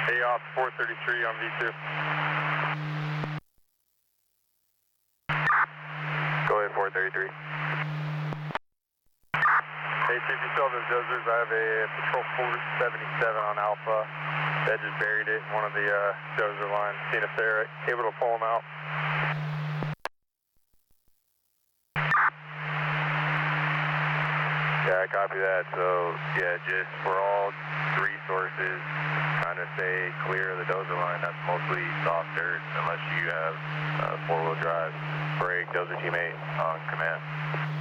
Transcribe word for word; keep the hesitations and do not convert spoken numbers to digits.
A off four thirty-three on V two. Go ahead, four thirty-three. Hey, Chief, you still have those dozers? I have a Patrol four seventy-seven on Alpha that just buried it in one of the uh, dozer lines. Seeing if they're able to pull them out. Yeah, I copy that. So, yeah, just for all three sources, trying to stay clear of the dozer line. That's mostly soft dirt, unless you have uh, four-wheel drive. Brake, dozer team eight on command.